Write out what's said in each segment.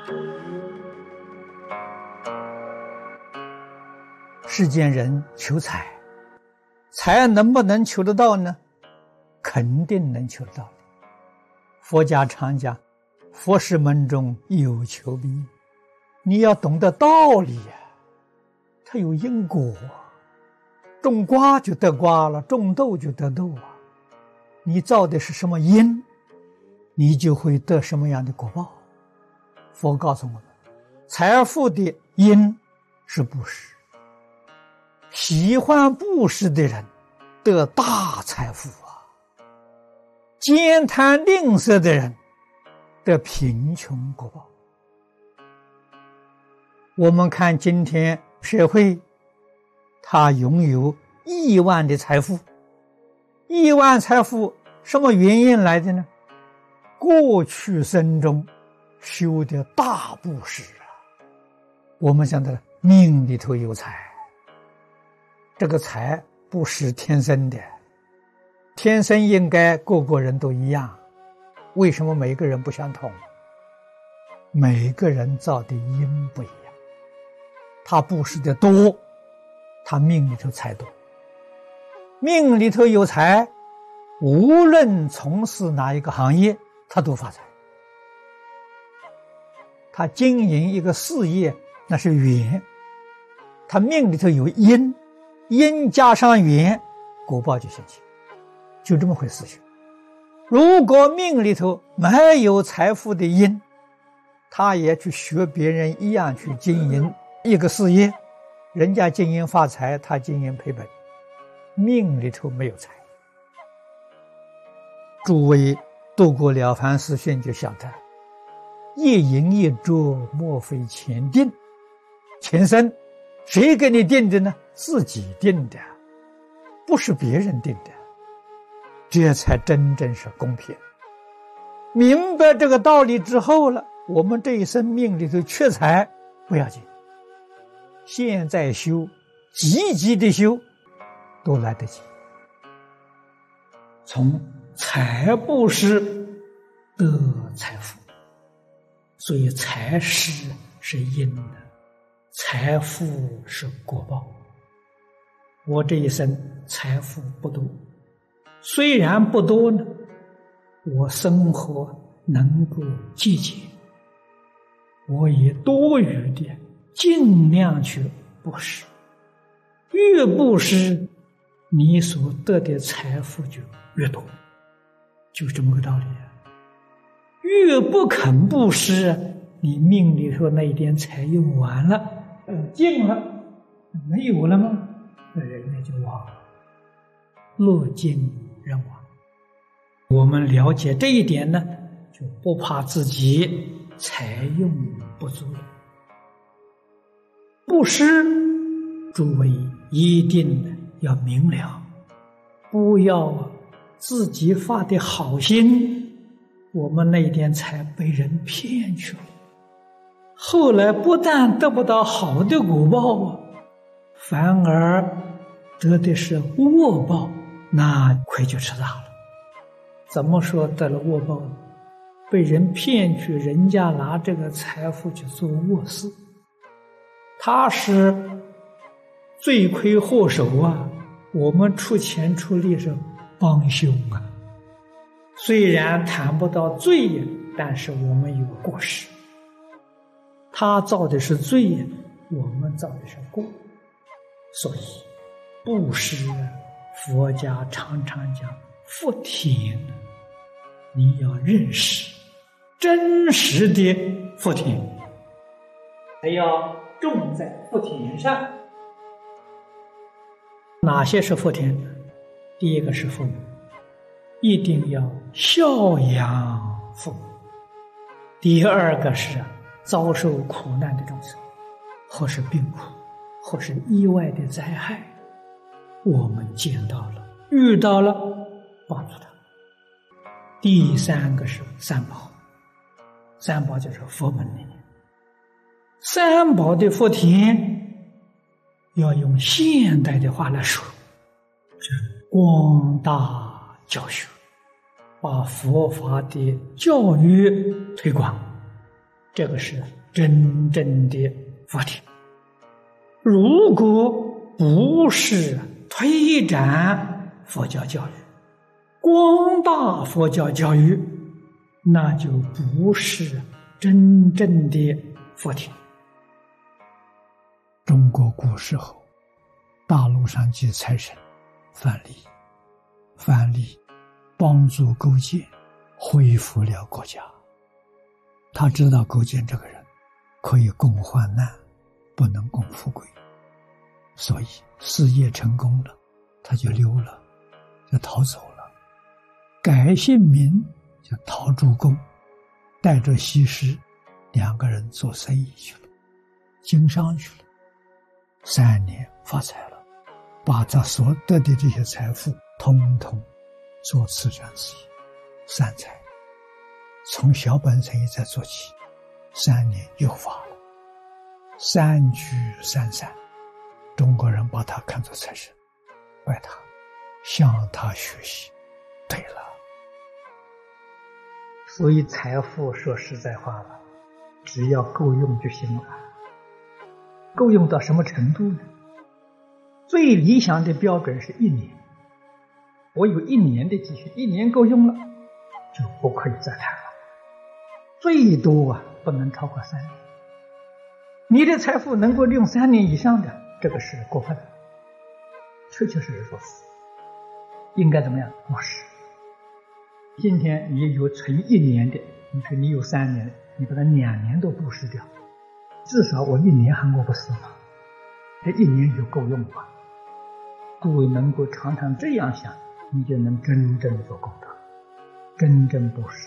世间人求财，财能不能求得到呢？肯定能求得到的。佛家常讲，佛事门中有求必应。你要懂得道理呀，它有因果，种瓜就得瓜了，种豆就得豆啊。你造的是什么因，你就会得什么样的果报。佛告诉我们，财富的因是布施，喜欢布施的人得大财富啊，兼贪吝啬的人得贫穷果报。我们看今天社会，他拥有亿万的财富，亿万财富什么原因来的呢？过去生中修的大布施啊。我们讲的命里头有财，这个财不是天生的，天生应该个个人都一样。为什么每个人不相同？每个人造的因不一样，他布施的多，他命里头财多。命里头有财，无论从事哪一个行业，他都发财。他经营一个事业，那是缘，他命里头有因，因加上缘，果报就现前，就这么回事情。如果命里头没有财富的因，他也去学别人一样去经营一个事业，人家经营发财，他经营赔本，命里头没有财。诸位读过《了凡四训》就晓得，一饮一啄，莫非前定。前生谁给你定的呢？自己定的，不是别人定的。这才真正是公平。明白这个道理之后了，我们这一生命里头缺财不要紧，现在修，积极的修，都来得及。从财布施得财富，所以财施是因的，财富是果报。我这一生财富不多，虽然不多呢，我生活能够节俭，我也多余的尽量去布施，越布施你所得的财富就越多，就这么个道理啊。越不肯布施，你命里头那一点财用完了，尽了，没有了吗？那人也就忘了，乐尽人亡。我们了解这一点呢，就不怕自己财用不足了。布施，诸位一定要明了，不要自己发的好心，我们那点财被人骗去了，后来不但得不到好的果报啊，反而得的是恶报，那亏就吃大了。怎么说得了恶报呢？被人骗去，人家拿这个财富去做恶事，他是罪魁祸首啊，我们出钱出力是帮凶啊。虽然谈不到罪，但是我们有过失，他造的是罪，我们造的是过。所以布施，佛家常常讲福田，你要认识真实的福田，还要种在福田上。哪些是福田呢？第一个是父母，一定要孝养父母。第二个是遭受苦难的众生，或是病苦，或是意外的灾害，我们见到了，遇到了，帮助他。第三个是三宝，三宝就是佛门里面。三宝的福田，要用现代的话来说，是光大教学，把佛法的教育推广， 这个是真正的佛庭。如果不是推展佛教教育、光大佛教教育，那就不是真正的佛庭。中国古时候，大陆上及财神范蠡帮助勾践恢复了国家。他知道勾践这个人可以共患难，不能共富贵，所以事业成功了，他就溜了，就逃走了，改姓名就陶朱公，带着西施2个人做生意去了，经商去了。3年发财了，把他所得的这些财富通通做慈善事业，散财。从小本生意再做起，3年又发了，3聚3散。中国人把他看作财神，拜他，向他学习。对了，所以财富说实在话了，只要够用就行了。够用到什么程度呢？最理想的标准是1年。我有1年的积蓄，1年够用了，就不可以再谈了。最多不能超过3年。你的财富能够用3年以上的，这个是过分的，确确实实说死。应该怎么样？布施。今天你有存1年的，你说你有3年的，你把它2年都布施掉，至少我1年还饿不死嘛，这1年就够用了。诸位能够常常这样想，你就能真正做功德，真正布施。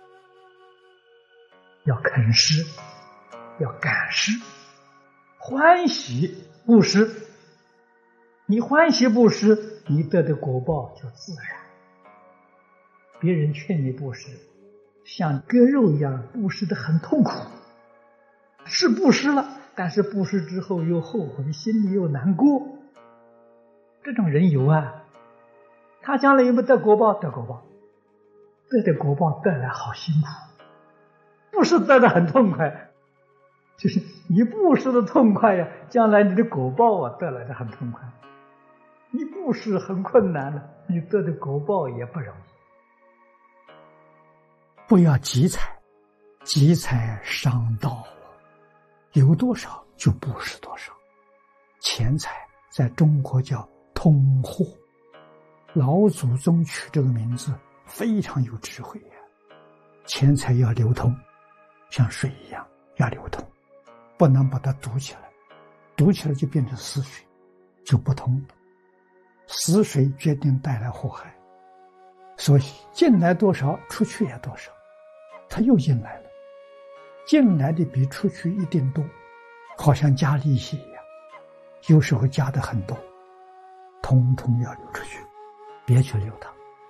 要肯施，要感施，欢喜布施。你欢喜布施，你得的果报就自然。别人劝你布施，像割肉一样布施的很痛苦，是布施了，但是布施之后又后悔，心里又难过。这种人有啊，他将来有没有得果报？得果报，得的果报得来好辛苦，布施得的很痛快，就是你布施的痛快呀，将来你的果报得来的很痛快。你布施很困难了，你得的果报也不容易。不要积财，积财伤道，有多少就布施多少。钱财在中国叫通货，老祖宗取这个名字非常有智慧呀。钱财要流通，像水一样要流通，不能把它堵起来，堵起来就变成死水，就不通了。死水决定带来祸害，所以进来多少出去也多少。他又进来了，进来的比出去一定多，好像加利息一样，有时候加的很多，通通要流出去，别去留它。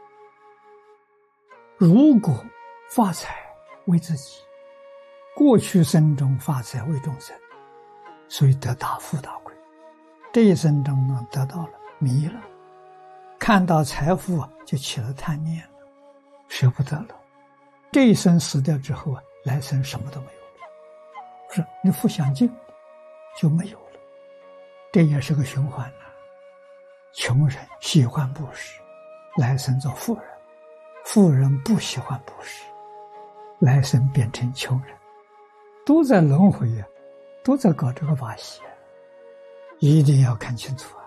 如果发财为自己，过去生中发财为众生，所以得大富大贵。这一生中呢，得到了，迷了，看到财富就起了贪念了，舍不得了。这一生死掉之后来生什么都没有了，是你不想尽就没有了。这也是个循环啊。穷人喜欢布施，来生做富人；富人不喜欢布施，来生变成穷人。都在轮回啊，都在搞这个把戏啊，一定要看清楚啊。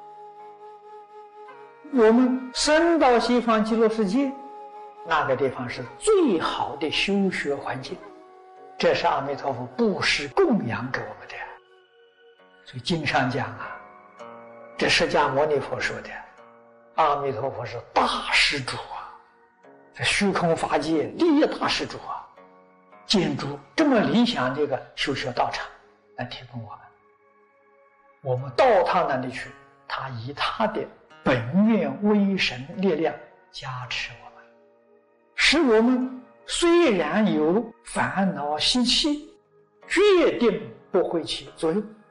我们生到西方极乐世界，那个地方是最好的修学环境，这是阿弥陀佛布施供养给我们的。所以经上讲啊，这释迦牟尼佛说的，阿弥陀佛是大施主啊，在虚空法界第一大施主啊，建筑这么理想的一个修学道场来提供我们到他那里去，他以他的本愿威神力量加持我们，使我们虽然有烦恼习气，决定不会起作用。